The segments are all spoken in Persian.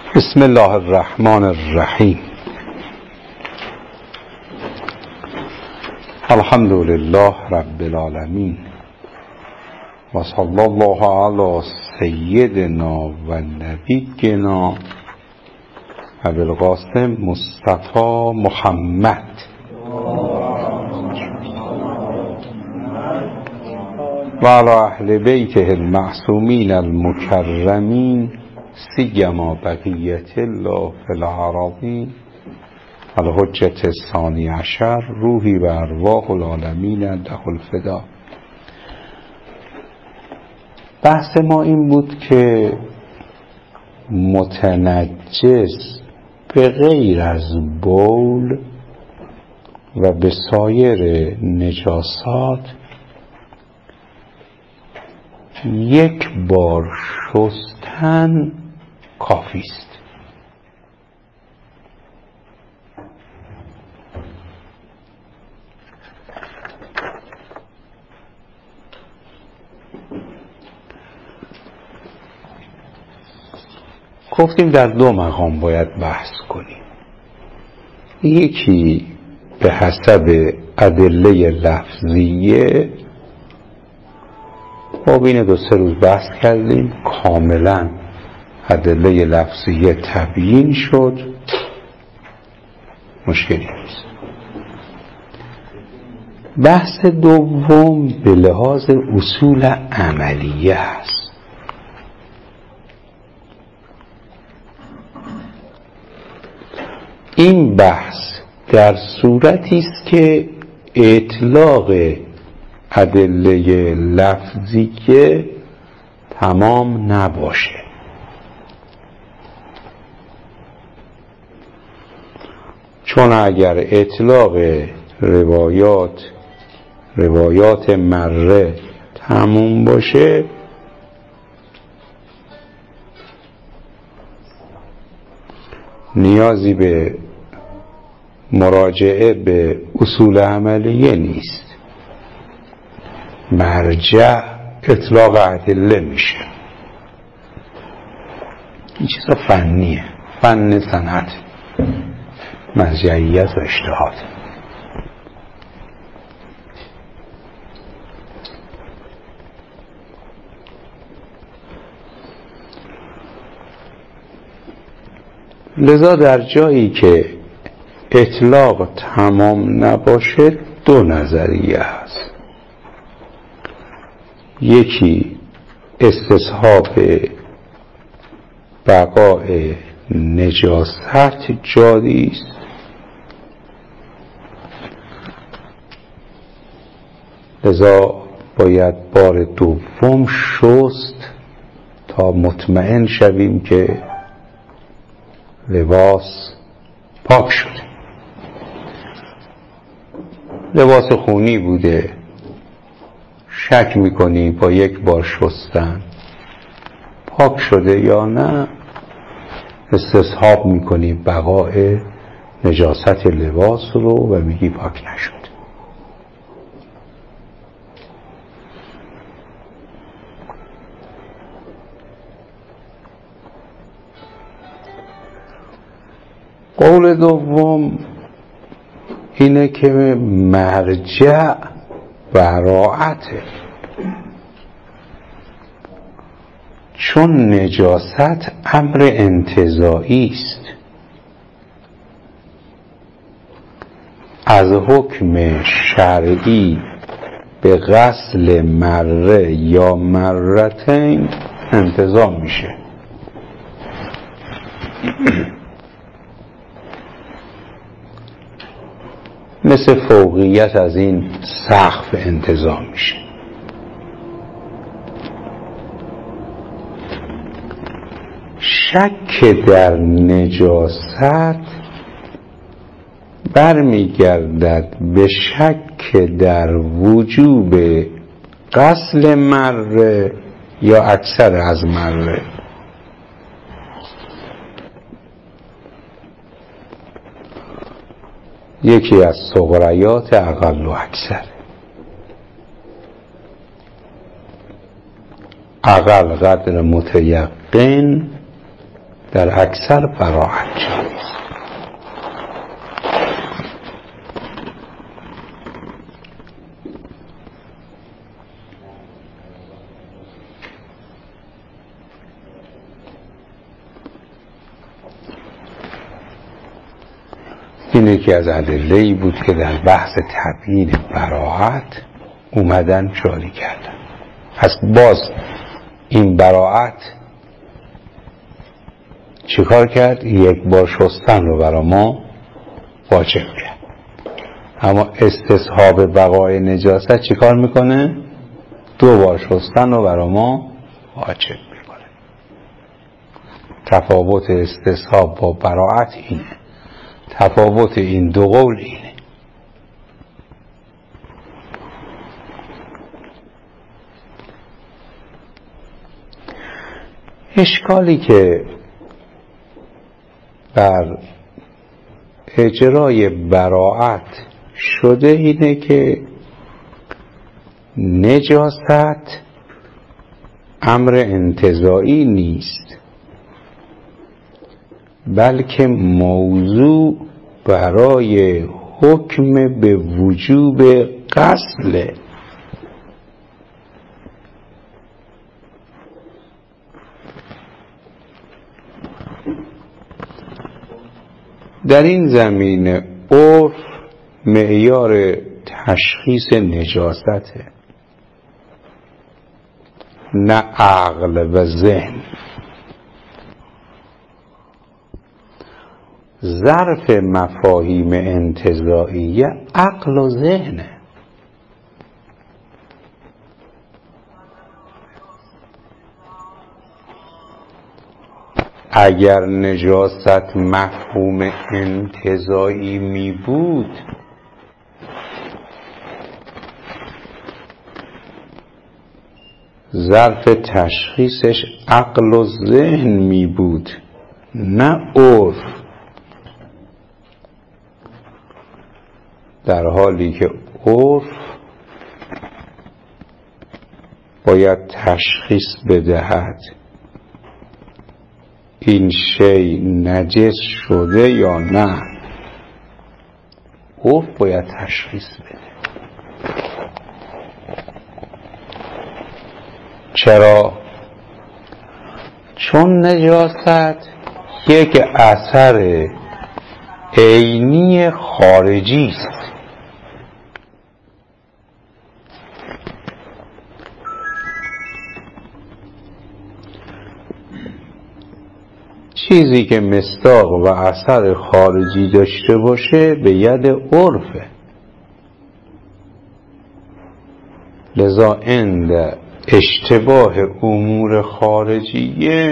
بسم الله الرحمن الرحیم. الحمد لله رب العالمین و صلی الله علی سیدنا و نبینا ابی القاسم مصطفی محمد و علی اهل بیته المعصومین المکرمین سیما بقیت الله فی العربین الحجة الثانی عشر روحی و ارواح العالمین له الفدا. بحث ما این بود که متنجس به غیر از بول و به سایر نجاسات یک بار شستن کافی است. گفتیم در دو مقام باید بحث کنیم. یکی به حسب ادله لفظیه، خب این 2-3 روز بحث کردیم، کاملا ادله لفظیه تبیین شد، مشکلی نیست. بحث دوم به لحاظ اصول عملیه است. این بحث در صورتی است که اطلاق ادله لفظیه تمام نباشه. چون اگر اطلاق روایات مره تموم باشه، نیازی به مراجعه به اصول عملیه نیست. مرجع اطلاق ادله میشه. این چیزا فنیه، فن صنعت، مرجعیت و اجتهاد. لذا در جایی که اطلاق تمام نباشه 2 نظریه هست. یکی استصحاب بقای نجاست جاری است، لذا باید بار دوم شست تا مطمئن شویم که لباس پاک شده. لباس خونی بوده، شک میکنی با یک بار شستن پاک شده یا نه، استصحاب میکنی بقای نجاست لباس رو و میگی پاک نشد. قول دوم اینه که مرجع براعته، چون نجاست امر انتزاعی است. از حکم شرعی به غسل مره یا مرتین انتزاع میشه. مثل فوقیت از این سقف انتزاع میشه. شک در نجاست برمیگردد به شک در وجوب غسل مره یا اکثر از مره. یکی از صغریات اقل و اکثر. اقل قدر متیقن در اکثر براعت جاری است. این یکی از ادله‌ای بود که در بحث تبیین براعت اومدن جاری کردن. پس باز این براعت چیکار کرد؟ یک بار شستن رو برای ما واجب کرد. اما استصحاب بقای نجاست چیکار میکنه؟ 2 بار شستن رو برای ما واجب میکنه. تفاوت استصحاب با براعت اینه. تفاوت این دو قول اینه. اشکالی که بر اجرای براعت شده اینه که نجاست امر انتزاعی نیست، بلکه موضوع برای حکم به وجوب غسل. در این زمینه عرف معیار تشخیص نجاسته، نه عقل و ذهن. ظرف مفاهیم انتزاعیه عقل و ذهنه. اگر نجاست مفهوم انتزاعی می بود، ظرف تشخیصش عقل و ذهن می بود، نه عرف. در حالی که عرف باید تشخیص بدهد این شی نجس شده یا نه. عرف باید تشخیص بده. چرا؟ چون نجاست یک اثر عینی خارجی است. چیزی که مصداق و اثر خارجی داشته باشه به ید عرفه. لذا عند اشتباه امور خارجیه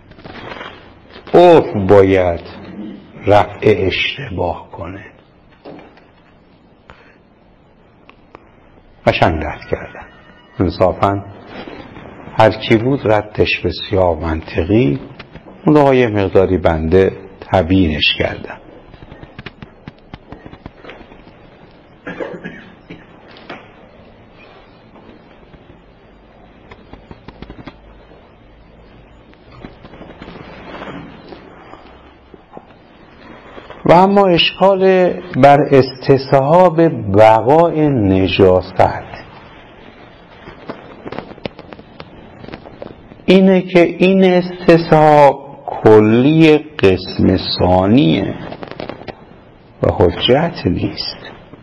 عرف باید رفع اشتباه کنه. قشنگ رد کردن. انصافاً هر کی بود ردش بسیار منطقی. اون آقا یه مقداری بنده تبیینش کردم. و اما اشکال بر استصحاب بقای نجاست اینه که این استصحاب کلی قسم ثانیه و حجت نیست.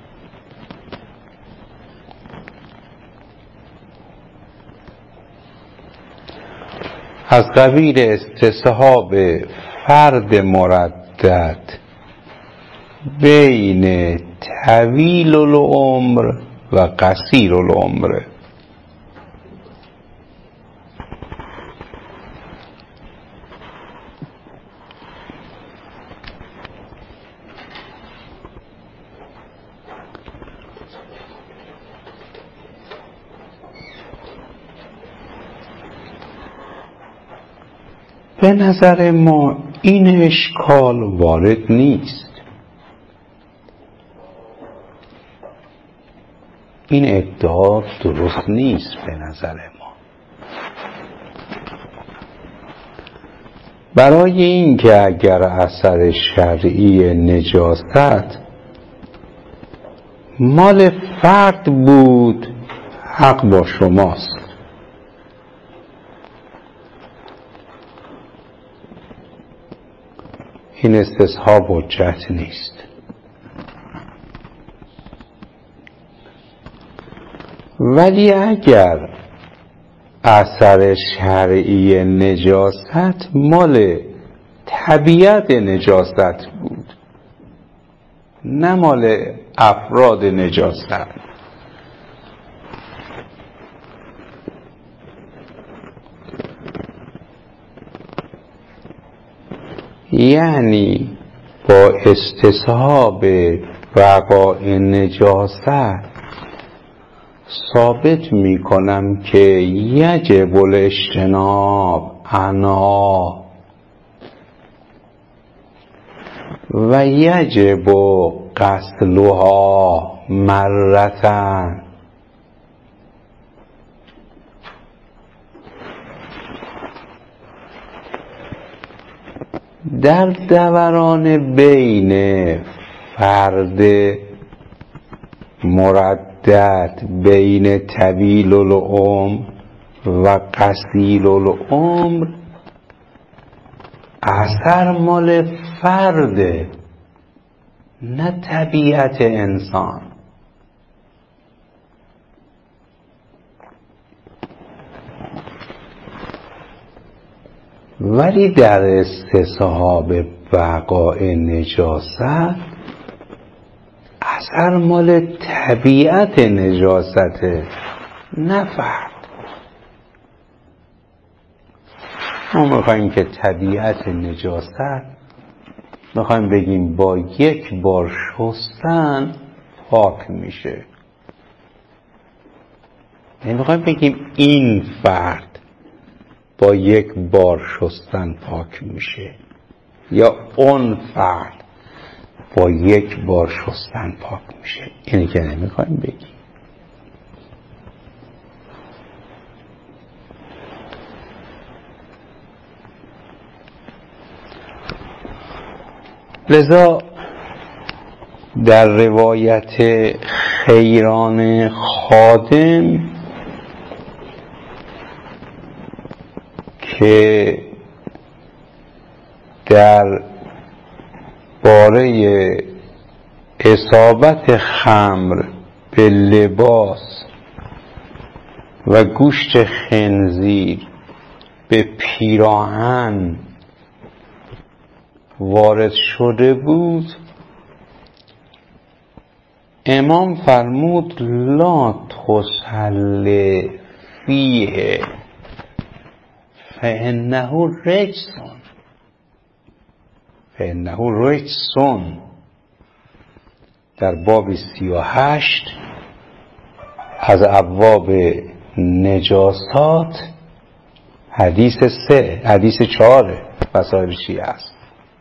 از قبیل استصحاب فرد مردد بین طویل العمر و قصیر العمر. به نظر ما این اشکال وارد نیست. این ادعا درست نیست به نظر ما. برای این که اگر اثر شرعی نجاست مال فرد بود حق با شماست. این استصحاب حجت نیست. ولی اگر اثر شرعی نجاست مال طبیعت نجاست بود نه مال افراد نجاست، یعنی با استصحاب بقای نجاست ثابت می کنم که یجب الاجتناب عنها و یجب غسلها مرتن. در دوران بین فرد مردد بین طویل العمر و قصیر العمر اثر مال فرد نه طبیعت انسان. ولی در استصحاب بقای نجاست اثر مال طبیعت نجاسته نه فرد. ما میخواییم که طبیعت نجاست میخواییم بگیم با یک بار شستن پاک میشه، نمیخواییم بگیم این فرد با یک بار شستن پاک میشه یا اون فرد با یک بار شستن پاک میشه. اینی که نمیخوایم بگیم. لذا در روایت خیران خادم که در باره اصابت خمر به لباس و گوشت خنزیر به پیراهن وارد شده بود امام فرمود لا تصل فیه فانه رجسون. در باب 38 از ابواب نجاسات حدیث 4 وسائل شیعه است.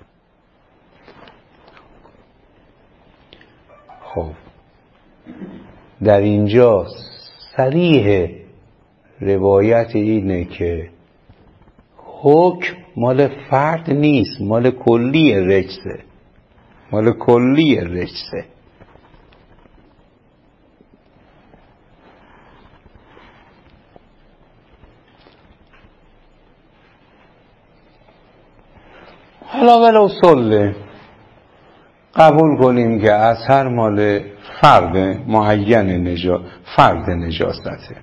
خب در اینجا صریح روایت اینه که حکم مال فرد نیست، مال کلی رجسه. حالا ولو صله قبول کنیم که اثر مال فرد معین فرد نجاسته.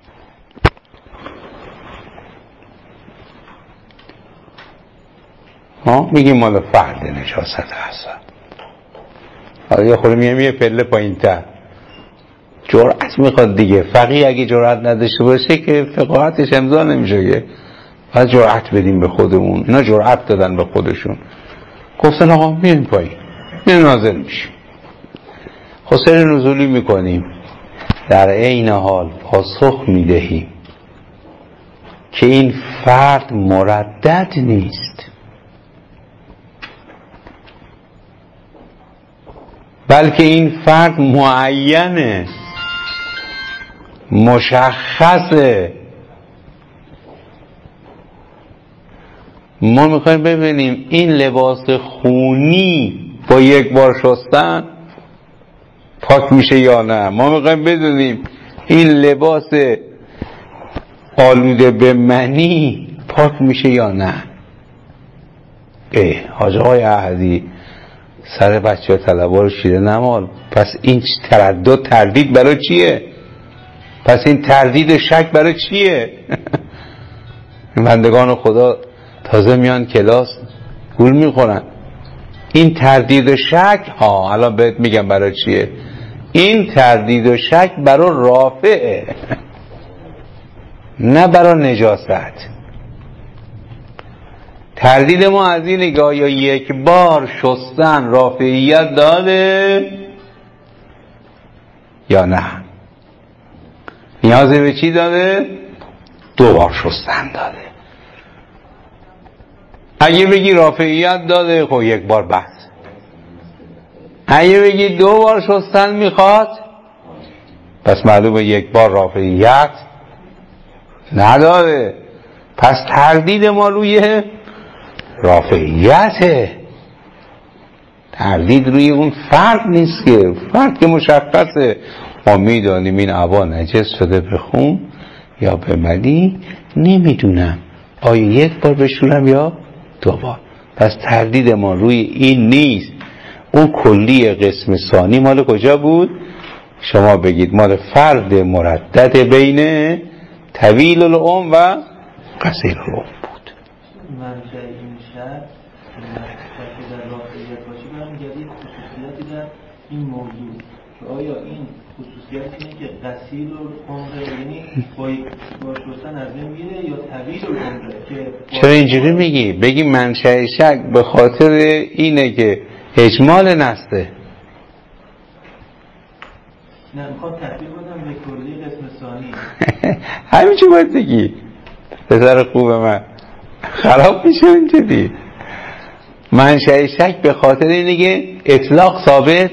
میگیم مال فرد نجاسته اثر. حالا یه خورده میگم یه پله پایین تر جرأت میخواد دیگه. فقیه اگه جرأت نداشته باشه که فقاهتش امضا نمیشه. باید جرأت بدیم به خودمون. اینا جرأت دادن به خودشون، گفتن آقا میریم پایین، میریم نازل میشیم، خسر نزولی میکنیم. در عین حال پاسخ میدهیم که این فرد مردد نیست، بلکه این فرد معینه، مشخصه. ما میخوایم ببینیم این لباس خونی با یک بار شستن پاک میشه یا نه. ما میخوایم بدونیم این لباس آلوده به منی پاک میشه یا نه. حاج آقای احدی سر بچه ها طلبا رو شیره نمال. پس این تردید برای چیه؟ پس این تردید و شک برای چیه؟ بندگان خدا تازه میان کلاس گول میخورن. این تردید و شک الان بهت میگم برای چیه. این تردید و شک برای رافعه نه برای نجاست. تردید ما از اینه که آیا یک بار شستن رافعیت داره یا نه. نیازی به چی داره؟ 2 بار شستن داره. اگه بگی رافعیت داره خب 1 بار بس. اگه بگی 2 بار شستن میخواد پس معلومه 1 بار رافعیت نداره. پس تردید ما روی رافعیته، تردید روی اون فرد نیست که فرد که مشخصه. ما میدانیم این عبا نجس شده به خون یا به منی، نمیدونم آیا 1 بار بشورم یا 2 بار. پس تردید ما روی این نیست. اون کلی قسم ثانی مال کجا بود؟ شما بگید مال فرد مردد بین طویل العمر و قصیر العمر بود. منشأ این شرط که در رافعیت باشه برمیگردید خصوصیاتی در این موضوع که آیا این خصوصیت اینه که قصیر العمر یعنی با شستن از بین میره یا طویل العمر که چرا اینجوری میگی؟ بگی منشأ شک به خاطر اینه که اجمال نسته. نه میخوام تطبیق بدم به کلی قسم ثانی. همین چی باید بگی پسر خوب من خراب میشه اینجوری. منشأ شک به خاطر اینه که اطلاق ثابت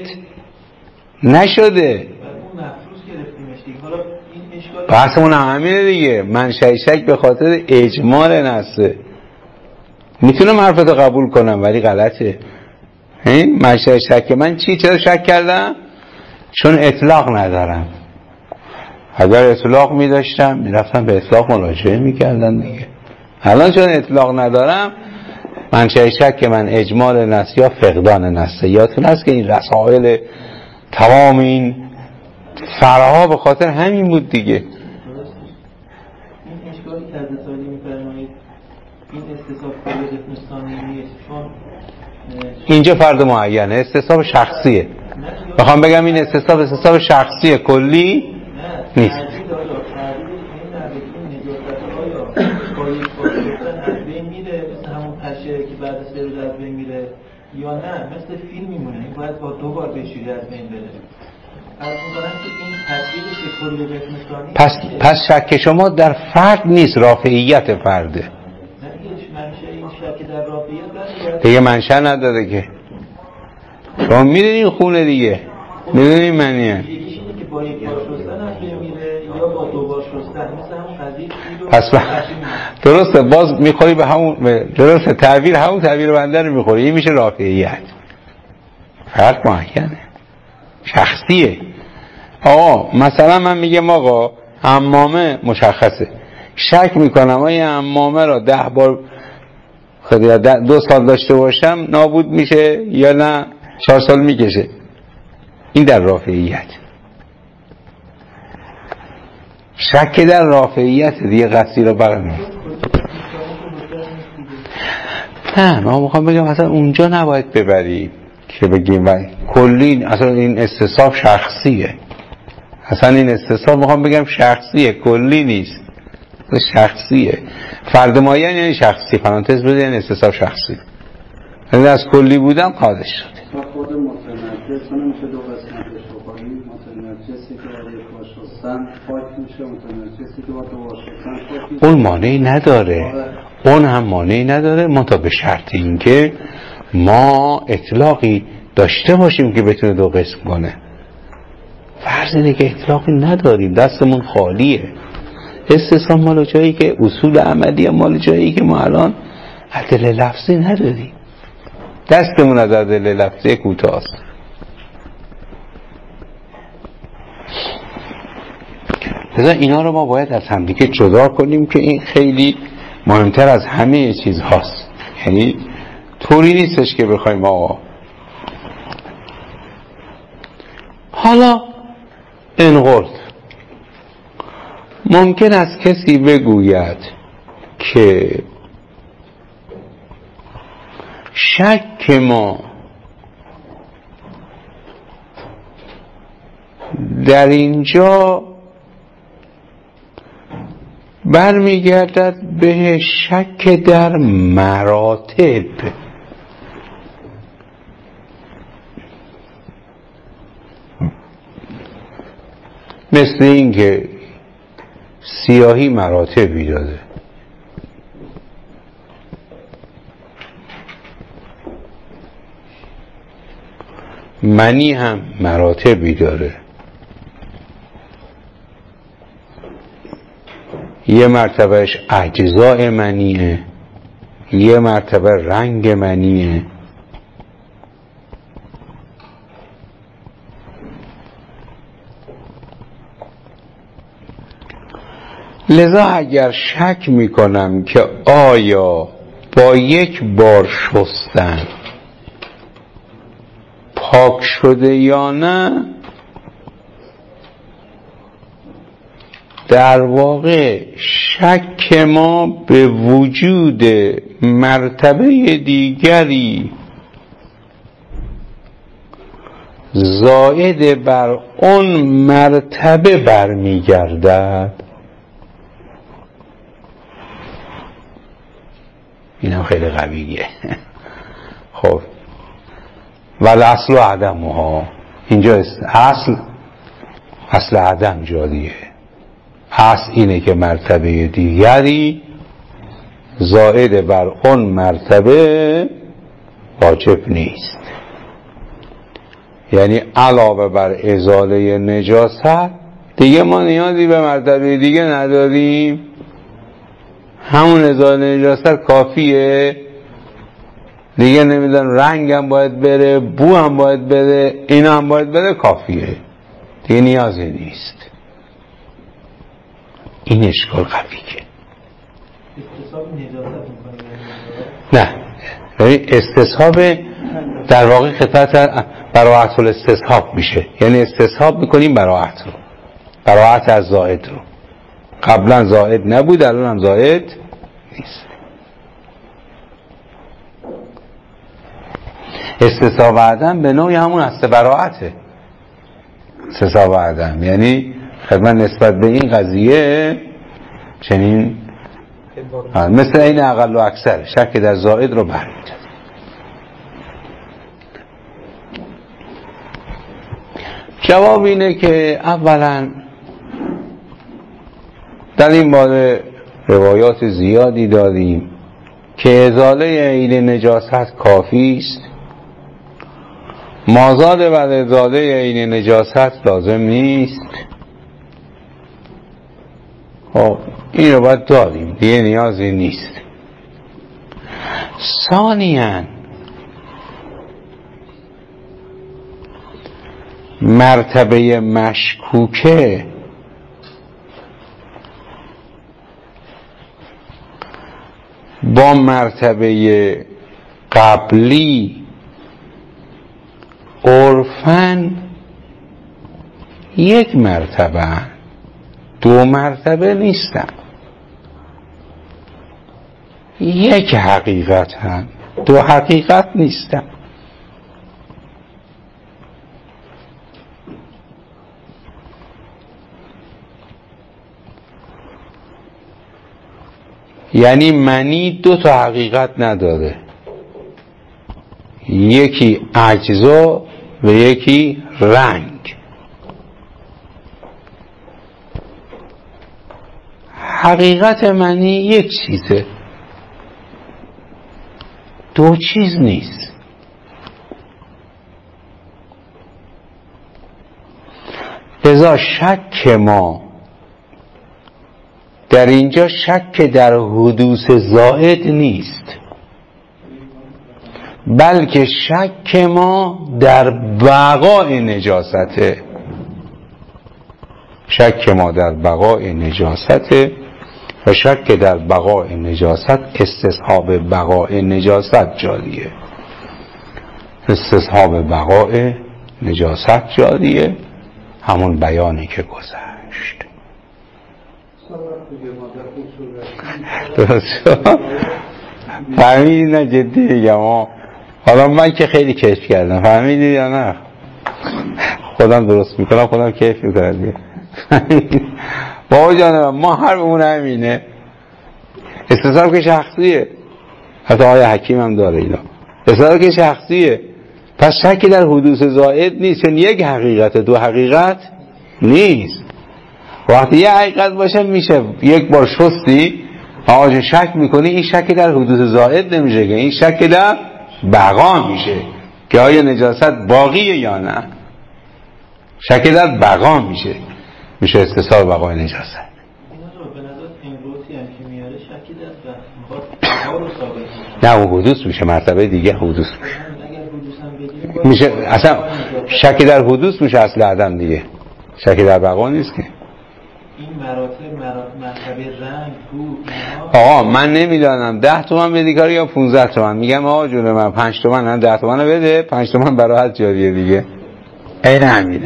نشده. اون مفروض گرفتیمش دیگه. حالا این اشکال بحثمون همینه دیگه. منشأ شک به خاطر اجمال نسته. میتونم حرفتو قبول کنم ولی غلطه. منشأ شک من چرا شک کردم؟ چون اطلاق ندارم. اگر اطلاق میداشتم میرفتم به اطلاق مراجعه میکردن دیگه. الان چون اطلاق ندارم منشأ شک من اجمال نسل یا فقدان نسل. یادتون هست که این رسائل تمام این فرها به خاطر همین بود دیگه. این اشکالی که از سوالی میفرمایید این استصحاب کلی قسم ثانی نیست چون اینجا فرد معینه، استصحاب شخصیه. بخوام بگم این استصحاب شخصیه، کلی نیست. بعد از 3 روز از بین میره یا نه مثل فیلم میمونه. این باید با 2 بار بشوری از بین بره. از اون که این تطبیقش به کلی قسم ثانی پس شک شما در فرد نیست، رافعیت فرده. نه هیچ منشأ این شک در رافعیت دیگه منشأ نداره که. شما میدونین خونه دیگه میدونین منیه. یکیش اینه که با 1 بار شستن از بین میره یا با 2 بار شستن. مثل همون قضیه پس درسته باز میخوری به همون درسته تعبیر همون تعبیر بنده رو میخوری. این میشه رافعیت. فرق معینه شخصیه. آقا مثلا من میگم آقا حمامه مشخصه، شک میکنم آیا حمامه را 10 بار 2 سال داشته باشم نابود میشه یا نه 4 سال میکشه. این در رافعیت. شک در رافعیت دیگه قصدی رو برنامه. نه ما میخوام بگم اصلا اونجا نباید ببری که بگیم کلی اصلا این استصحاب شخصیه. اصلا این استصحاب میخوام بگم شخصیه، کلی نیست، شخصیه. فرد معین یعنی شخصی، پرانتز بده یعنی استصحاب شخصی. یعنی از کلی بودن قادش شده. خود متنجس نمیشه 2 قسمتش رو کنیم. متنجسی که با 1 بار شستن پاک میشه، متنجسی که با 2 بار شستن پاک میشه. اون مانعی نداره. اون هم مانعی نداره منتها به شرط این که ما اطلاقی داشته باشیم که بتونه 2 قسم کنه. فرض اینه که اطلاقی نداریم، دستمون خالیه. استصحاب مال جایی که اصول عملی مال جایی که ما الان عدل لفظی نداریم، دستمون از عدل لفظی کوتاست. لذا اینا رو ما باید از همدیگه جدا کنیم که این خیلی مهمتر از همه چیز هاست. یعنی طوری نیستش که بخوایم آقا حالا انقلت ممکن است کسی بگوید که شک ما در اینجا برمیگردد به شک در مراتب. مثل این که سیاهی مراتبی داده، منی هم مراتبی داره، یه مرتبهش اجزاء منیه، یه مرتبه رنگ منیه. لذا اگر شک میکنم که آیا با یک بار شستن پاک شده یا نه، در واقع شک ما به وجود مرتبه دیگری زائد بر اون مرتبه برمیگردد. اینم خیلی قویه. خب والاصل عدمها، اینجا اصل عدم جاریه. اصل اینه که مرتبه دیگری زائد بر اون مرتبه واجب نیست. یعنی علاوه بر ازاله نجاست دیگه ما نیازی به مرتبه دیگه نداریم، همون ازاله نجاست کافیه دیگه. نمیدونم رنگ هم باید بره، بو هم باید بره، اینا هم باید بره، کافیه دیگه، نیازی نیست. این اشکال قویه. استصحاب نجاست نه، یعنی استصحاب در واقع خطت براعت الاستصحاب میشه. یعنی استصحاب میکنیم براعت رو، براعت از زائد رو. قبلا زائد نبود، الان هم زائد نیست. استصحاب عدم به نوعی همون اصل براعته. استصحاب عدم یعنی خدمت نسبت به این قضیه چنین مثل این اقل و اکثر شک در زائد رو برمی‌داره. جواب اینه که اولا در این باره روایات زیادی داریم که ازاله عین نجاست کافی است، مازاد بر ازاله عین نجاست لازم نیست. خب این رو باید داریم دیگه، نیازی نیست. ثانیاً مرتبه مشکوکه با مرتبه قبلی عرفاً یک مرتبه، دو مرتبه نیستن. یک حقیقت هم، دو حقیقت نیستن. یعنی منی دو تا حقیقت نداره، یکی اجزا و یکی رنگ. حقیقت منی یک چیزه، دو چیز نیست. لذا شک ما در اینجا شک در حدوث زائد نیست، بلکه شک ما در بقای نجاسته. شک ما در بقای نجاسته و شک در بقای نجاست استصحاب بقای نجاست جاریه. استصحاب بقای نجاست جاریه، همون بیانی که گذشت. درست فهمیدی؟ نه جدی میگم. حالا من که خیلی کیف کردم، فهمیدی یا نه؟ خودم درست میکنم، خودم کیف میکنم. بابا جانم ما حرفمون همینه. استصحاب که شخصیه، حتی آیه حکیم هم داره اینا. استصحاب که شخصیه، پس شکی در حدوث زائد نیست. یعنی یک حقیقت، دو حقیقت نیست. وقتی یه حقیقت باشه میشه یک بار شستی آقا شک میکنی، این شکی در حدوث زائد نمیشه که این شکی در بقا میشه که آیا نجاست باقیه یا نه. شکی در بقا میشه استصحاب بقای نجاست. به نظر امروزی هم که میاره شکی در بقا رو ثابت نه اون حدوث میشه، مرتبه دیگه حدوث میشه. اصلا شکی در حدوث میشه اصل عدم دیگه، شکی در بقا نیست که. این مرتبه رنگ تو آقا من نمیدانم 10 تومن بدی کاری یا 15 تومن، میگم آقا جون من 5 تومن، هم 10 تومن بده، 5 تومن براحت جاریه دیگه. این همینه.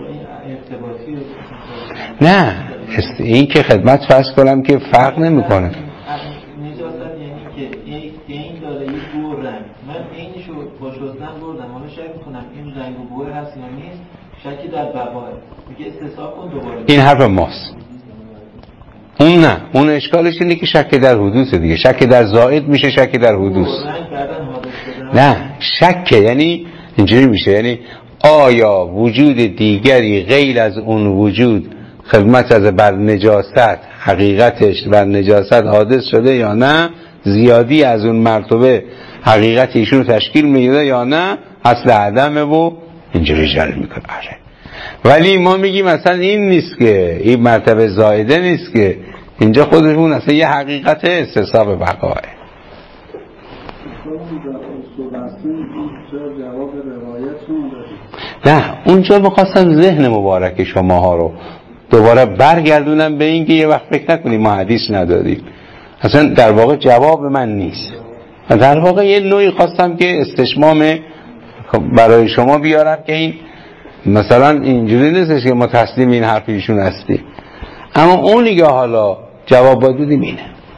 نه این که خدمت فرض کنم که فرق نمیکنه. نجاست یعنی که این داره یه بو رنگ، من اینشو با شستن بردم، حالا شک میکنم این رنگ و بو هست یا نیست، شکی در بقاه، میگه استصحاب کن دوباره. این حرف ماست. اون نه، اون اشکالش اینه که شک در حدوث دیگه. شک در زائد میشه شک در حدوث. نه شک یعنی اینجوری میشه، یعنی آیا وجود دیگری غیر از اون وجود خدمت از بر نجاست حقیقتش بر نجاست حادث شده یا نه، زیادی از اون مرتبه حقیقت ایشون رو تشکیل میده یا نه، اصل عدمه و اینجوری جل میکنه. ولی ما میگیم مثلا این نیست که این مرتبه زائده نیست که، اینجا خودمون اصلا یه حقیقت استصحاب بقاه. نه اونجا میخواستم ذهن مبارک شماها رو دوباره برگردونم به این که یه وقت فکر نکنیم ما حدیث ندادیم. اصلا در واقع جواب من نیست، در واقع یه نوعی خواستم که استشمام برای شما بیارم که این مثلا اینجوری نیستش که ما تسلیم این حرف ایشون هستیم، اما اونی که حالا جواب باید بدیم اینه.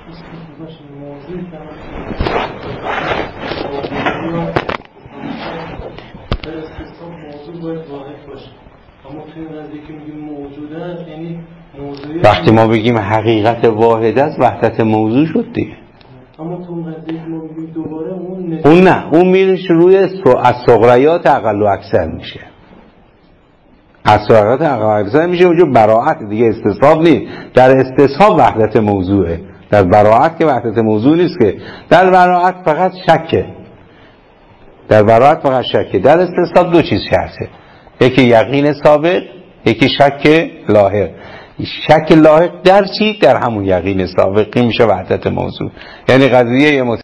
وقتی ما بگیم حقیقت واحد است وحدت موضوع شد دیگه. اما تو قضیه که ما بگیم دوباره اون نه، اون میره روی از صغریات اقل و اکثر میشه. از صغریات اقل و اکثر میشه، اونجا براعت دیگه استصحاب نیست. در استصحاب وحدت موضوعه، در براعت که وحدت موضوع نیست که. در براعت فقط شکه، در براعت فقط شکه. در استصحاب دو چیز شرطه، یکی یقین سابق، یکی شک لاحق. شک لاحق در چی؟ در همون یقین سابقی میشه وحدت موضوع. یعنی قضیه